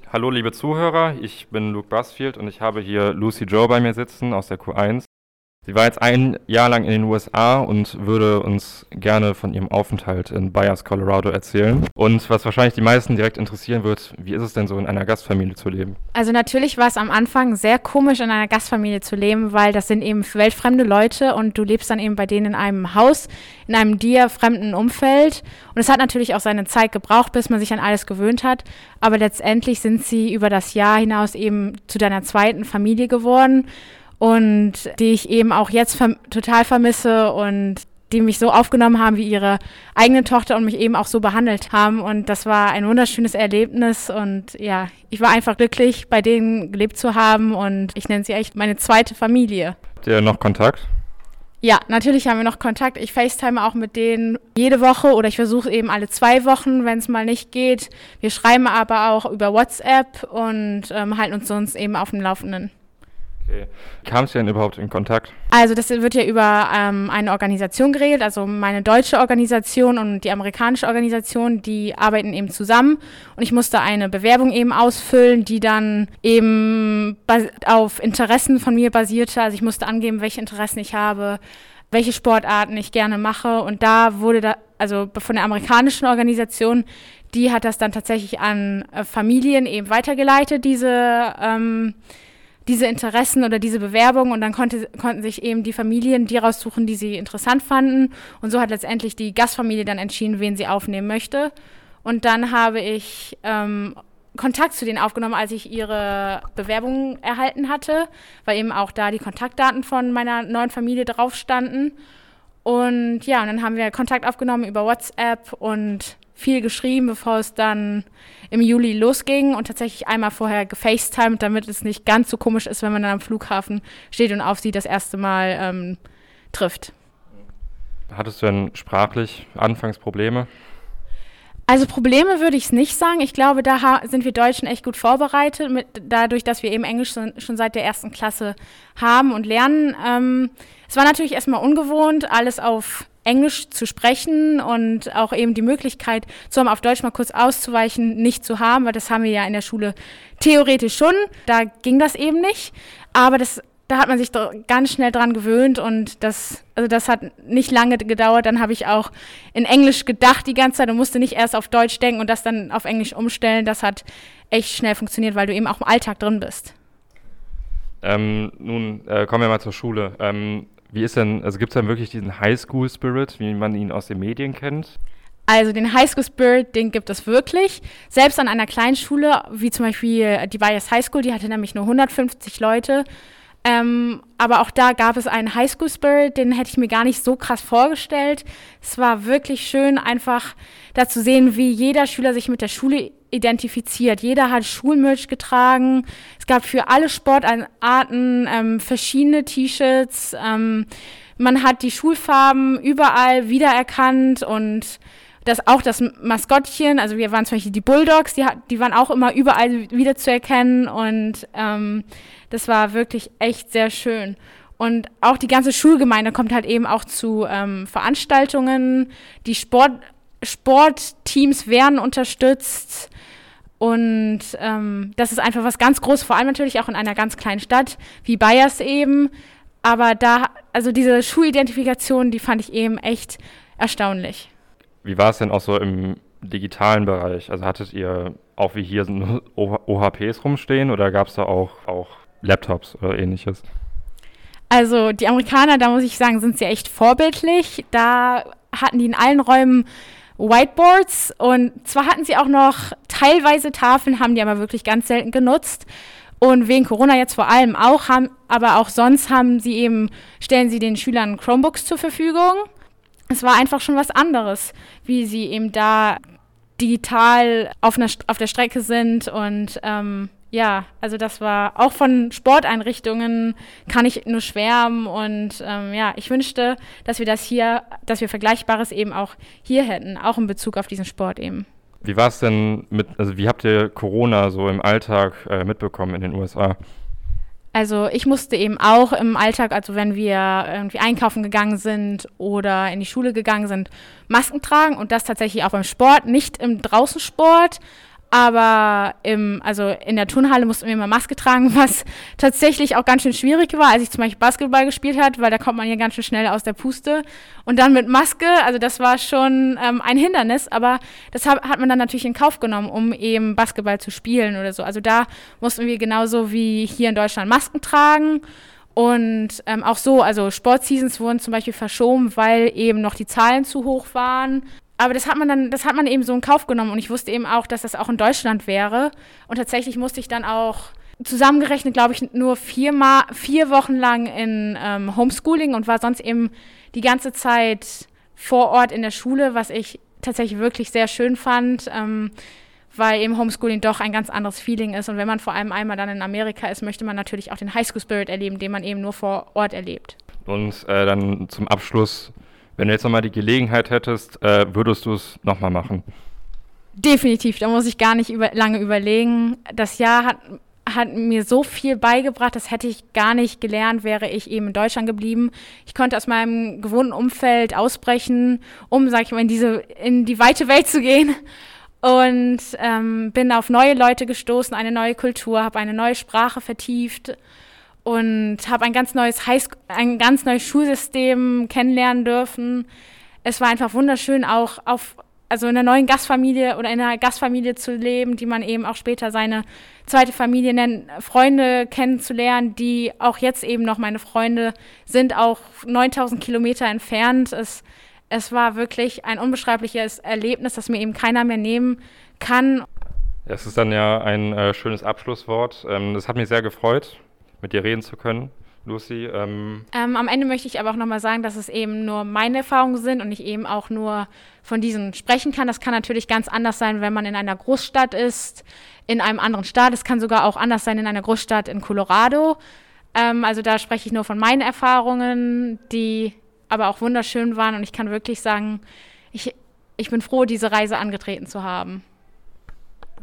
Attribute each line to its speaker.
Speaker 1: Hallo liebe Zuhörer, ich bin Luke Busfield und ich habe hier Lucy Joe bei mir sitzen aus der Q1. Sie war jetzt ein Jahr lang in den USA und würde uns gerne von ihrem Aufenthalt in Byers, Colorado erzählen. Und was wahrscheinlich die meisten direkt interessieren wird, wie ist es denn so in einer Gastfamilie zu leben?
Speaker 2: Also natürlich war es am Anfang sehr komisch, in einer Gastfamilie zu leben, weil das sind eben weltfremde Leute und du lebst dann eben bei denen in einem Haus, in einem dir fremden Umfeld. Und es hat natürlich auch seine Zeit gebraucht, bis man sich an alles gewöhnt hat. Aber letztendlich sind sie über das Jahr hinaus eben zu deiner zweiten Familie geworden. Und die ich eben auch jetzt total vermisse und die mich so aufgenommen haben wie ihre eigene Tochter und mich eben auch so behandelt haben. Und das war ein wunderschönes Erlebnis und ja, ich war einfach glücklich, bei denen gelebt zu haben und ich nenne sie echt meine zweite Familie.
Speaker 1: Habt ihr noch Kontakt?
Speaker 2: Ja, natürlich haben wir noch Kontakt. Ich FaceTime auch mit denen jede Woche oder ich versuche eben alle 2 Wochen, wenn es mal nicht geht. Wir schreiben aber auch über WhatsApp und halten uns sonst eben auf dem Laufenden.
Speaker 1: Okay. Kam es denn überhaupt in Kontakt?
Speaker 2: Also das wird ja über eine Organisation geregelt, also meine deutsche Organisation und die amerikanische Organisation, die arbeiten eben zusammen und ich musste eine Bewerbung eben ausfüllen, die dann eben auf Interessen von mir basierte, also ich musste angeben, welche Interessen ich habe, welche Sportarten ich gerne mache und da wurde also von der amerikanischen Organisation, die hat das dann tatsächlich an Familien eben weitergeleitet, diese Interessen oder diese Bewerbung und dann konnten sich eben die Familien die raussuchen, die sie interessant fanden und so hat letztendlich die Gastfamilie dann entschieden, wen sie aufnehmen möchte und dann habe ich Kontakt zu denen aufgenommen, als ich ihre Bewerbung erhalten hatte, weil eben auch da die Kontaktdaten von meiner neuen Familie drauf standen und ja, und dann haben wir Kontakt aufgenommen über WhatsApp und viel geschrieben, bevor es dann im Juli losging und tatsächlich einmal vorher gefacetimed, damit es nicht ganz so komisch ist, wenn man dann am Flughafen steht und auf sie das erste Mal trifft.
Speaker 1: Hattest du denn sprachlich anfangs Probleme?
Speaker 2: Also Probleme würde ich es nicht sagen. Ich glaube, da sind wir Deutschen echt gut vorbereitet, dadurch, dass wir eben Englisch schon seit der 1. Klasse haben und lernen. Es war natürlich erstmal ungewohnt, alles auf Englisch zu sprechen und auch eben die Möglichkeit zu haben, auf Deutsch mal kurz auszuweichen, nicht zu haben, weil das haben wir ja in der Schule theoretisch schon. Da ging das eben nicht, aber da hat man sich ganz schnell dran gewöhnt und das hat nicht lange gedauert. Dann habe ich auch in Englisch gedacht die ganze Zeit und musste nicht erst auf Deutsch denken und das dann auf Englisch umstellen. Das hat echt schnell funktioniert, weil du eben auch im Alltag drin bist.
Speaker 1: Nun kommen wir mal zur Schule. Wie ist denn, also gibt es dann wirklich diesen Highschool-Spirit, wie man ihn aus den Medien kennt?
Speaker 2: Also den Highschool-Spirit, den gibt es wirklich. Selbst an einer kleinen Schule, wie zum Beispiel die Byers High School, die hatte nämlich nur 150 Leute. Aber auch da gab es einen Highschool-Spirit, den hätte ich mir gar nicht so krass vorgestellt. Es war wirklich schön, einfach da zu sehen, wie jeder Schüler sich mit der Schule identifiziert. Jeder hat Schulmerch getragen. Es gab für alle Sportarten verschiedene T-Shirts. Man hat die Schulfarben überall wiedererkannt und das Maskottchen, also wir waren zum Beispiel die Bulldogs, die waren auch immer überall wiederzuerkennen und das war wirklich echt sehr schön. Und auch die ganze Schulgemeinde kommt halt eben auch zu Veranstaltungen, die Sportteams werden unterstützt und das ist einfach was ganz Großes, vor allem natürlich auch in einer ganz kleinen Stadt wie Byers eben, aber also diese Schulidentifikation, die fand ich eben echt erstaunlich.
Speaker 1: Wie war es denn auch so im digitalen Bereich? Also hattet ihr auch wie hier so OHPs rumstehen oder gab es da auch Laptops oder ähnliches?
Speaker 2: Also die Amerikaner, da muss ich sagen, sind sie echt vorbildlich. Da hatten die in allen Räumen Whiteboards und zwar hatten sie auch noch teilweise Tafeln, haben die aber wirklich ganz selten genutzt. Und wegen Corona jetzt vor allem auch, aber auch sonst stellen sie den Schülern Chromebooks zur Verfügung. Es war einfach schon was anderes, wie sie eben da digital auf der Strecke sind und ja, also das war auch von Sporteinrichtungen kann ich nur schwärmen und ja, ich wünschte, dass wir Vergleichbares eben auch hier hätten, auch in Bezug auf diesen Sport eben.
Speaker 1: Wie war es denn wie habt ihr Corona so im Alltag mitbekommen in den USA?
Speaker 2: Also ich musste eben auch im Alltag, also wenn wir irgendwie einkaufen gegangen sind oder in die Schule gegangen sind, Masken tragen und das tatsächlich auch beim Sport, nicht im Draußensport, Aber also in der Turnhalle mussten wir immer Maske tragen, was tatsächlich auch ganz schön schwierig war, als ich zum Beispiel Basketball gespielt habe, weil da kommt man ja ganz schön schnell aus der Puste. Und dann mit Maske, also das war schon ein Hindernis, aber das hat man dann natürlich in Kauf genommen, um eben Basketball zu spielen oder so. Also da mussten wir genauso wie hier in Deutschland Masken tragen. Und auch so, also Sportseasons wurden zum Beispiel verschoben, weil eben noch die Zahlen zu hoch waren. Aber das hat man eben so in Kauf genommen und ich wusste eben auch, dass das auch in Deutschland wäre. Und tatsächlich musste ich dann auch zusammengerechnet, glaube ich, nur 4 Wochen lang in Homeschooling und war sonst eben die ganze Zeit vor Ort in der Schule, was ich tatsächlich wirklich sehr schön fand, weil eben Homeschooling doch ein ganz anderes Feeling ist. Und wenn man vor allem einmal dann in Amerika ist, möchte man natürlich auch den Highschool Spirit erleben, den man eben nur vor Ort erlebt.
Speaker 1: Und dann zum Abschluss, wenn du jetzt nochmal die Gelegenheit hättest, würdest du es nochmal machen?
Speaker 2: Definitiv, da muss ich gar nicht lange überlegen. Das Jahr hat mir so viel beigebracht, das hätte ich gar nicht gelernt, wäre ich eben in Deutschland geblieben. Ich konnte aus meinem gewohnten Umfeld ausbrechen, um, sag ich mal, in die weite Welt zu gehen. Und bin auf neue Leute gestoßen, eine neue Kultur, habe eine neue Sprache vertieft und habe ein ganz neues Schulsystem kennenlernen dürfen. Es war einfach wunderschön, auch also in einer neuen Gastfamilie oder in einer Gastfamilie zu leben, die man eben auch später seine zweite Familie nennt, Freunde kennenzulernen, die auch jetzt eben noch meine Freunde sind, auch 9000 Kilometer entfernt. Es war wirklich ein unbeschreibliches Erlebnis, das mir eben keiner mehr nehmen kann.
Speaker 1: Es ist dann ja ein schönes Abschlusswort. Das hat mich sehr gefreut, mit dir reden zu können, Lucy.
Speaker 2: Am Ende möchte ich aber auch nochmal sagen, dass es eben nur meine Erfahrungen sind und ich eben auch nur von diesen sprechen kann. Das kann natürlich ganz anders sein, wenn man in einer Großstadt ist, in einem anderen Staat. Es kann sogar auch anders sein in einer Großstadt in Colorado. Also da spreche ich nur von meinen Erfahrungen, die aber auch wunderschön waren. Und ich kann wirklich sagen, ich bin froh, diese Reise angetreten zu haben.